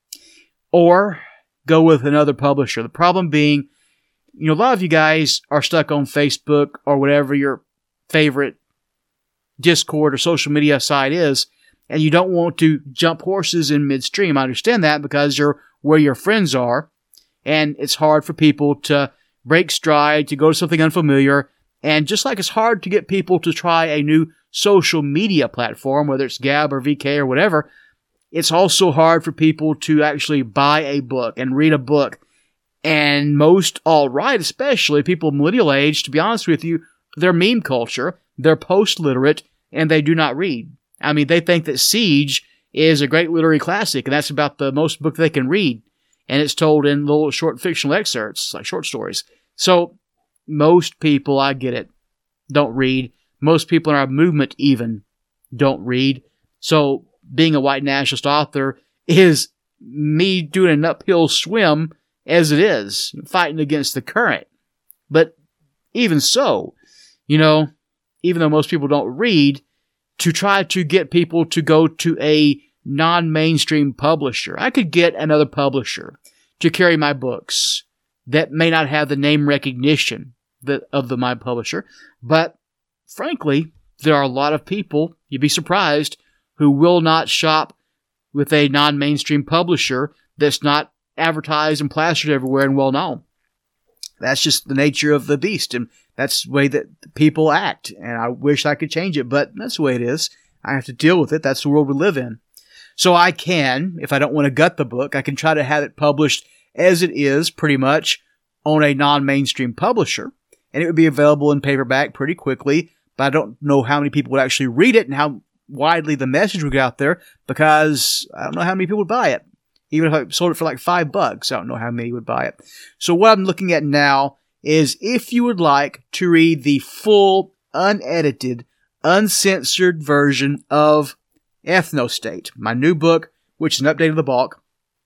or go with another publisher. The problem being, you know, a lot of you guys are stuck on Facebook or whatever your favorite Discord or social media site is, and you don't want to jump horses in midstream. I understand that because you're where your friends are, and it's hard for people to break stride, to go to something unfamiliar. And just like it's hard to get people to try a new social media platform, whether it's Gab or V K or whatever, it's also hard for people to actually buy a book and read a book. And most alt-right, especially people millennial age, to be honest with you, they're meme culture, they're post-literate, and they do not read. I mean, they think that Siege is a great literary classic, and that's about the most book they can read. and it's told in little short fictional excerpts, like short stories. So most people, I get it, don't read. Most people in our movement even don't read. So being a white nationalist author is me doing an uphill swim as it is, fighting against the current. But even so, you know, even though most people don't read, to try to get people to go to a non-mainstream publisher, I could get another publisher to carry my books that may not have the name recognition that, of the my publisher, but frankly, there are a lot of people, you'd be surprised, who will not shop with a non-mainstream publisher that's not advertised and plastered everywhere and well known. That's just the nature of the beast, and that's the way that people act, and I wish I could change it, but that's the way it is. I have to deal with it. That's the world we live in. So I can, if I don't want to gut the book, I can try to have it published as it is, pretty much, on a non-mainstream publisher, and it would be available in paperback pretty quickly, but I don't know how many people would actually read it and how widely the message would get out there, because I don't know how many people would buy it. Even if I sold it for like five bucks, I don't know how many would buy it. So what I'm looking at now is if you would like to read the full, unedited, uncensored version of Ethnostate, my new book, which is an update of the bulk,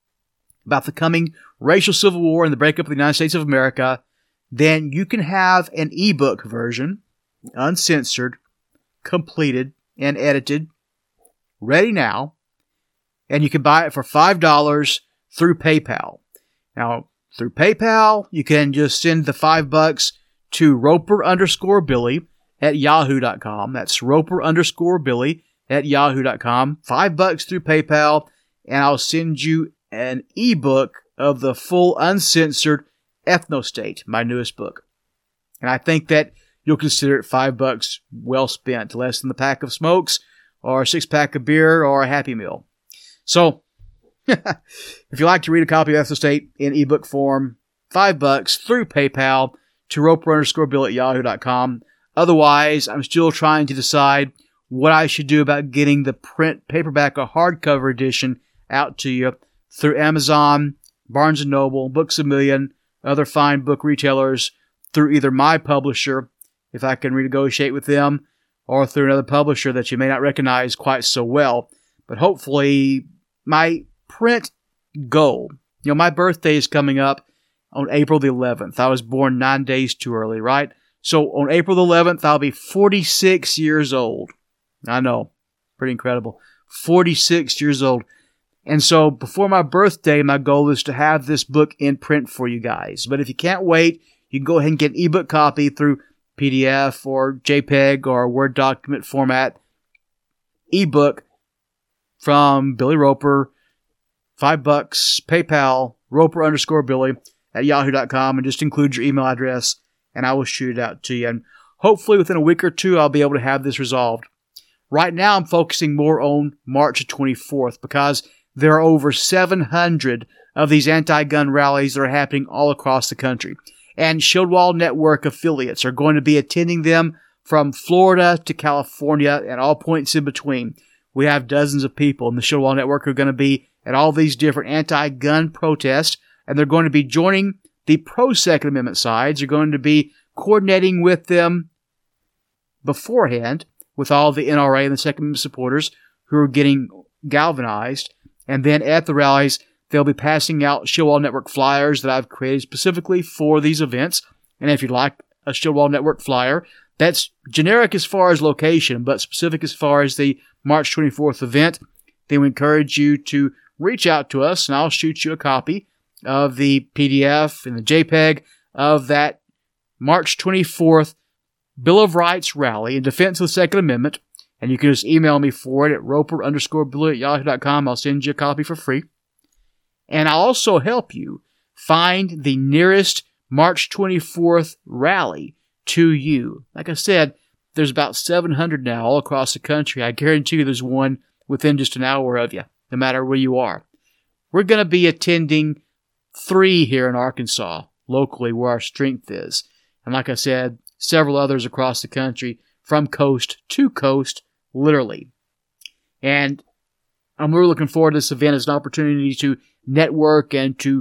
about the coming racial civil war and the breakup of the United States of America, then you can have an ebook version, uncensored, completed, and edited, ready now, and you can buy it for five dollars through PayPal. Now, through PayPal, you can just send the five bucks to Roper underscore Billy at yahoo dot com. That's Roper underscore Billy at yahoo dot com. Five bucks through PayPal, and I'll send you an ebook of the full uncensored Ethnostate, my newest book. And I think that you'll consider it five bucks well spent, less than the pack of smokes, or a six pack of beer, or a Happy Meal. So, if you'd like to read a copy of Ethnostate in ebook form, five bucks through PayPal to Roper underscore Bill at yahoo dot com. Otherwise, I'm still trying to decide what I should do about getting the print paperback or hardcover edition out to you through Amazon, Barnes and Noble, Books A Million, other fine book retailers, through either my publisher, if I can renegotiate with them, or through another publisher that you may not recognize quite so well. But hopefully, my print goal, you know, my birthday is coming up on April the eleventh. I was born nine days too early, right? So on April the eleventh, I'll be forty-six years old. I know, pretty incredible. forty-six years old. And so before my birthday, my goal is to have this book in print for you guys. But if you can't wait, you can go ahead and get an ebook copy through P D F or JPEG or Word document format ebook from Billy Roper, five bucks, PayPal, Roper underscore Billy at yahoo dot com, and just include your email address, and I will shoot it out to you. And hopefully within a week or two, I'll be able to have this resolved. Right now, I'm focusing more on March twenty-fourth because there are over seven hundred of these anti-gun rallies that are happening all across the country. And Shieldwall Network affiliates are going to be attending them from Florida to California and all points in between. We have dozens of people in the Shieldwall Network who are going to be at all these different anti-gun protests, and they're going to be joining the pro-Second Amendment sides. They're going to be coordinating with them beforehand with all the N R A and the Second Amendment supporters who are getting galvanized. And then at the rallies, they'll be passing out Shieldwall Network flyers that I've created specifically for these events. And if you'd like a Shieldwall Network flyer, that's generic as far as location, but specific as far as the March twenty-fourth event, then we encourage you to reach out to us, and I'll shoot you a copy of the P D F and the JPEG of that March twenty-fourth Bill of Rights rally in defense of the Second Amendment. And you can just email me for it at roper underscore Billy at yahoo dot com. I'll send you a copy for free. And I'll also help you find the nearest March twenty-fourth rally to you. Like I said, there's about seven hundred now all across the country. I guarantee you there's one within just an hour of you, no matter where you are. We're going to be attending three here in Arkansas, locally, where our strength is. And like I said, several others across the country, from coast to coast, literally. And I'm really looking forward to this event as an opportunity to network and to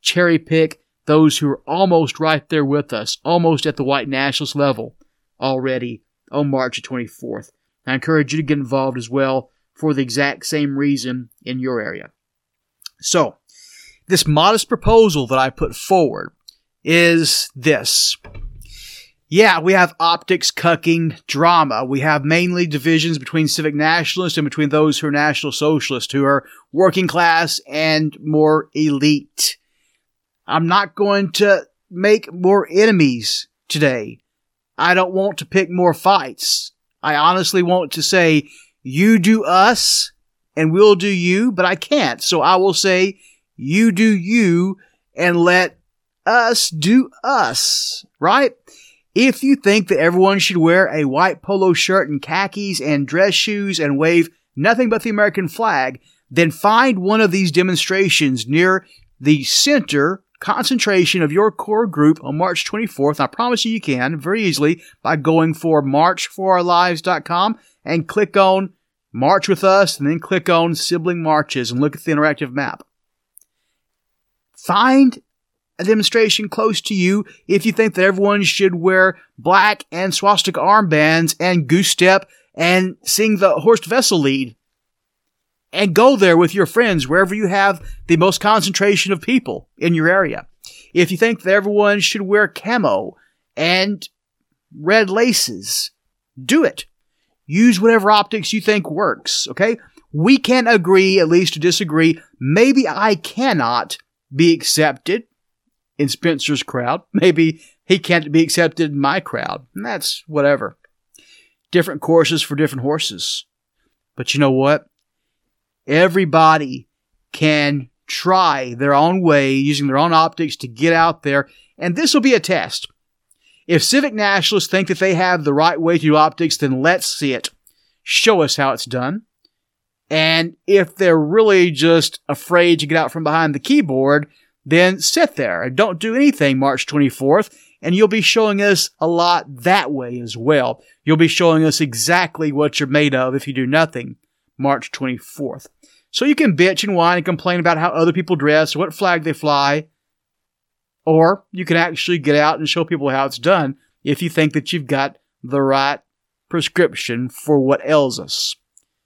cherry pick those who are almost right there with us, almost at the white nationalist level already on March twenty-fourth. I encourage you to get involved as well for the exact same reason in your area. So, this modest proposal that I put forward is this. Yeah, we have optics cucking drama. We have mainly divisions between civic nationalists and between those who are national socialists, who are working class and more elite. I'm not going to make more enemies today. I don't want to pick more fights. I honestly want to say, you do us and we'll do you, but I can't. So I will say, you do you and let us do us, right? If you think that everyone should wear a white polo shirt and khakis and dress shoes and wave nothing but the American flag, then find one of these demonstrations near the center concentration of your core group on March twenty-fourth. I promise you you can very easily by going for march for our lives dot com and click on March with Us and then click on Sibling Marches and look at the interactive map. Find a demonstration close to you if you think that everyone should wear black and swastika armbands and goose step and sing the Horst Wessel Lied. And go there with your friends wherever you have the most concentration of people in your area. If you think that everyone should wear camo and red laces, do it. Use whatever optics you think works, okay? We can agree, at least to disagree. Maybe I cannot be accepted in Spencer's crowd. Maybe he can't be accepted in my crowd. And that's whatever. Different courses for different horses. But you know what? Everybody can try their own way using their own optics to get out there. And this will be a test. If civic nationalists think that they have the right way to do optics, then let's see it. Show us how it's done. And if they're really just afraid to get out from behind the keyboard, then sit there and don't do anything March twenty-fourth. And you'll be showing us a lot that way as well. You'll be showing us exactly what you're made of if you do nothing March twenty-fourth. So you can bitch and whine and complain about how other people dress, what flag they fly, or you can actually get out and show people how it's done if you think that you've got the right prescription for what ails us.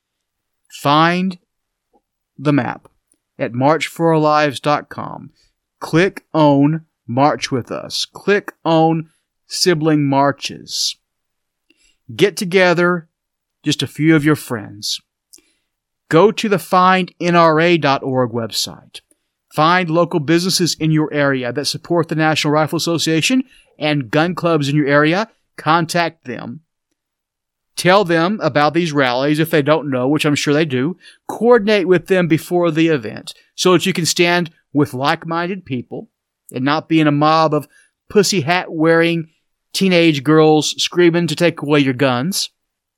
Find the map at march for our lives dot com. Click on March with Us. Click on Sibling Marches. Get together just a few of your friends. Go to the find N R A dot org website. Find local businesses in your area that support the National Rifle Association and gun clubs in your area. Contact them. Tell them about these rallies if they don't know, which I'm sure they do. Coordinate with them before the event so that you can stand with like-minded people and not be in a mob of pussy hat-wearing teenage girls screaming to take away your guns.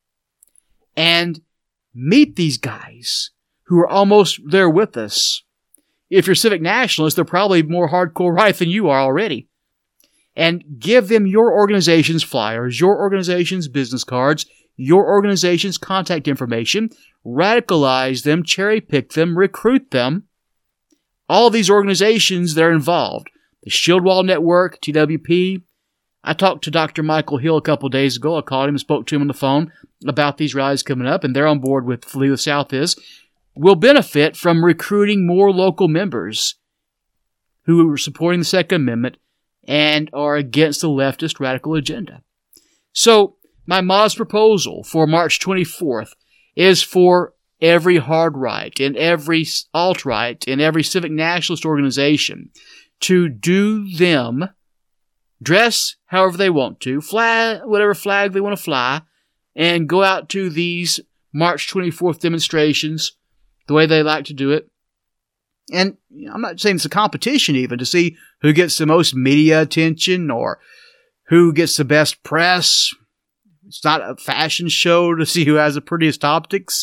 And meet these guys who are almost there with us. If you're civic nationalists, they're probably more hardcore right than you are already. And give them your organization's flyers, your organization's business cards, your organization's contact information, radicalize them, cherry pick them, recruit them. All these organizations that are involved. The Shield Wall Network, T W P. I talked to Doctor Michael Hill a couple days ago. I called him and spoke to him on the phone about these rallies coming up, and they're on board with Flee the South is. Will benefit from recruiting more local members who are supporting the Second Amendment and are against the leftist radical agenda. So, my modest proposal for March twenty-fourth is for every hard right and every alt-right and every civic nationalist organization to do them, dress however they want to, fly whatever flag they want to fly, and go out to these March twenty-fourth demonstrations the way they like to do it. And I'm not saying it's a competition even to see who gets the most media attention or who gets the best press. It's not a fashion show to see who has the prettiest optics.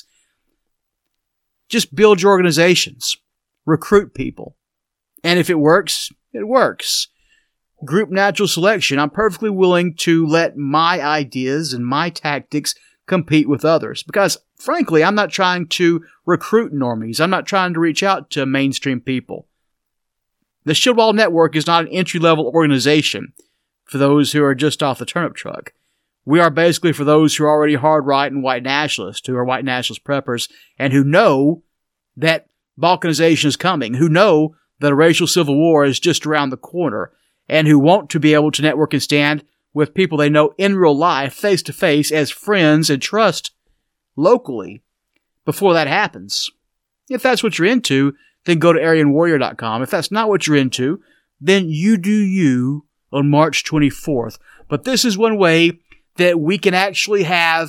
Just build your organizations. Recruit people. And if it works, it works. Group natural selection. I'm perfectly willing to let my ideas and my tactics compete with others. Because, frankly, I'm not trying to recruit normies. I'm not trying to reach out to mainstream people. The Shieldwall Network is not an entry-level organization for those who are just off the turnip truck. We are basically for those who are already hard-right and white nationalists, who are white nationalist preppers, and who know that balkanization is coming, who know that a racial civil war is just around the corner, and who want to be able to network and stand with people they know in real life, face-to-face, as friends, and trust locally before that happens. If that's what you're into, then go to Aryan Warrior dot com. If that's not what you're into, then you do you on March twenty-fourth. But this is one way that we can actually have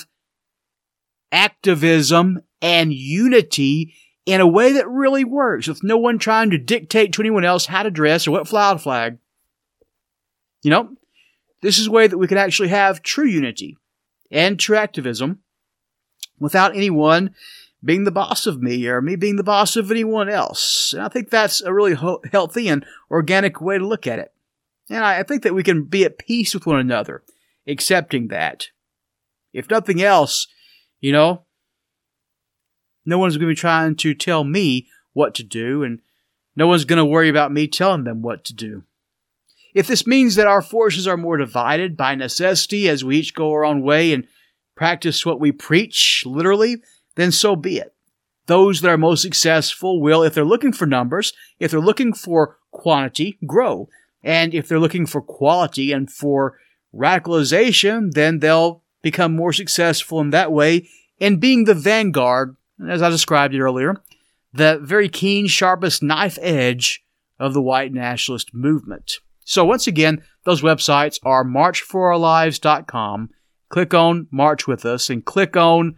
activism and unity in a way that really works, with no one trying to dictate to anyone else how to dress or what flag flag. You know, this is a way that we can actually have true unity and true activism without anyone being the boss of me or me being the boss of anyone else. And I think that's a really ho- healthy and organic way to look at it. And I, I think that we can be at peace with one another, accepting that. If nothing else, you know, no one's going to be trying to tell me what to do, and no one's going to worry about me telling them what to do. If this means that our forces are more divided by necessity as we each go our own way and practice what we preach, literally, then so be it. Those that are most successful will, if they're looking for numbers, if they're looking for quantity, grow. And if they're looking for quality and for radicalization, then they'll become more successful in that way in being the vanguard, as I described it earlier, the very keen, sharpest knife edge of the white nationalist movement. So once again, those websites are march for our lives dot com. Click on March With Us and click on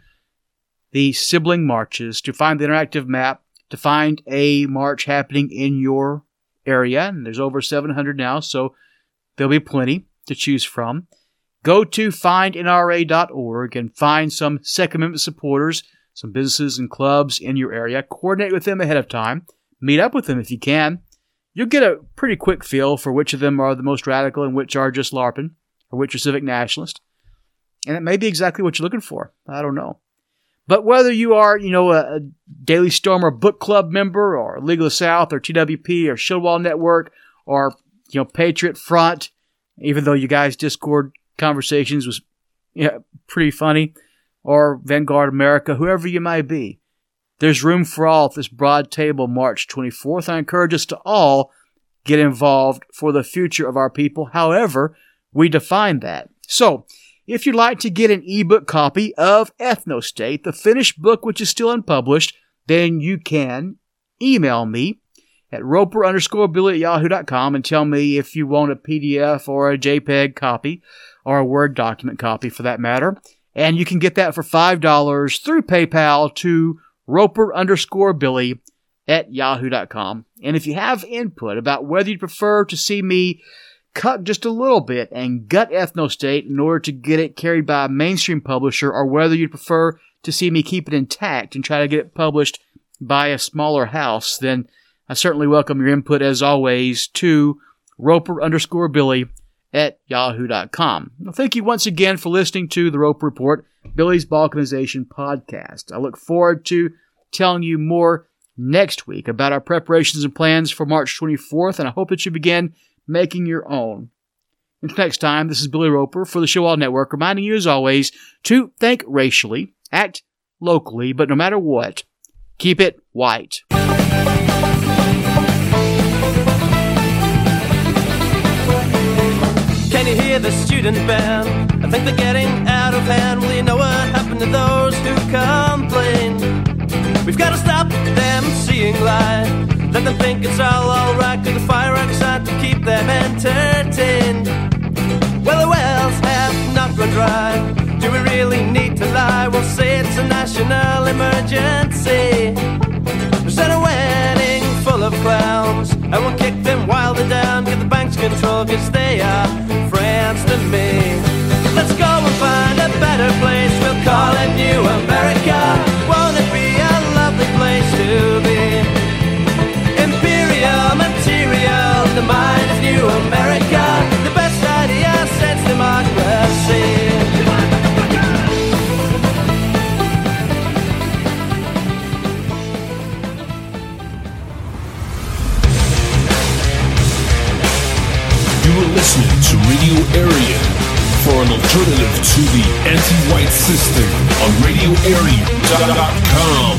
the sibling marches to find the interactive map, to find a march happening in your area. And there's over seven hundred now, so there'll be plenty to choose from. Go to find N R A dot org and find some Second Amendment supporters, some businesses and clubs in your area. Coordinate with them ahead of time. Meet up with them if you can. You'll get a pretty quick feel for which of them are the most radical and which are just LARPing, or which are civic nationalist. And it may be exactly what you're looking for. I don't know. But whether you are, you know, a, a Daily Stormer book club member, or League of the South, or T W P, or Shieldwall Network, or, you know, Patriot Front, even though you guys' Discord conversations was, you know, pretty funny, or Vanguard America, whoever you may be, there's room for all at this broad table March twenty-fourth. I encourage us to all get involved for the future of our people, however we define that. So, if you'd like to get an ebook copy of Ethnostate, the finished book which is still unpublished, then you can email me at roper underscore billy at yahoo dot com and tell me if you want a P D F or a JPEG copy, or a Word document copy for that matter. And you can get that for five dollars through PayPal to roper underscore billy at yahoo dot com. And if you have input about whether you prefer to see me cut just a little bit and gut Ethnostate in order to get it carried by a mainstream publisher, or whether you prefer to see me keep it intact and try to get it published by a smaller house, then I certainly welcome your input as always to roper underscore billy at yahoo dot com. Well, thank you once again for listening to the Roper Report, Billy's Balkanization podcast. I look forward to telling you more next week about our preparations and plans for March twenty-fourth, and I hope that you begin making your own. Until next time, this is Billy Roper for the Shieldwall Network, reminding you as always to think racially, act locally, but no matter what, keep it white. Can you hear the student band? I think they're getting out of hand. Well, you know what happened to those who complain? We've got to stop them seeing light. Let them think it's all alright, cause the fire outside to keep them entertained. Well, the wells have not run dry. Do we really need to lie? We'll say it's a national emergency. We send a wedding full of clowns, and we'll kick them while they're down. Get the bank's control, cause they are friends to me. Let's go and find a better place. We'll call it New America. Won't it be a lovely place to be? Imperial material, the mind of New America. The best idea since democracy. Radio Aryan for an alternative to the anti-white system on radio aryan dot com.